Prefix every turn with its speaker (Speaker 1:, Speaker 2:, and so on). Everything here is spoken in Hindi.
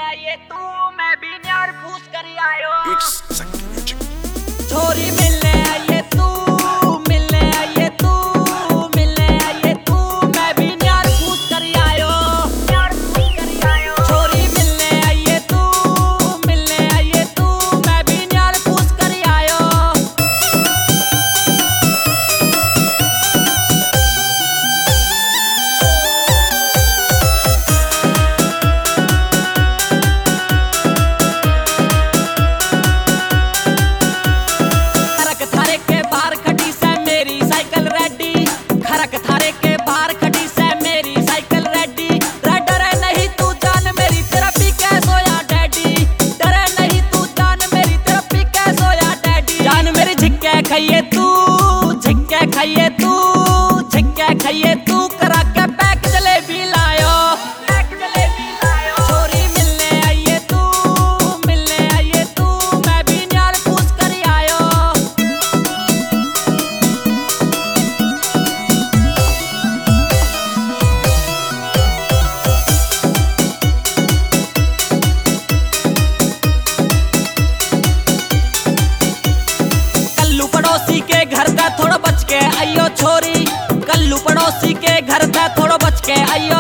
Speaker 1: आइए तू मैं भी न्यार फूस कर आयो।
Speaker 2: छोरी मिलने आइए तू, मिलने आइए तू, मिलने आइए तू, मैं भी न्यार फूस कर आयो। छोरी मिलने आइए तू, मिलने आइए तू, मैं भी न्यार फूस कर आयो। खाइए तू झिक्के खाइए तू, झिक्के खाइए तू, करा के पैक जलेबी लायो। छोरी मिलने आइए तू, मिलने आइए तू, मैं भी न्याल फूस कर आयो। पड़ोसी के घर का थोड़ा बच के आइयो छोरी, कल्लू पड़ोसी के घर का थोड़ा बच के आइयो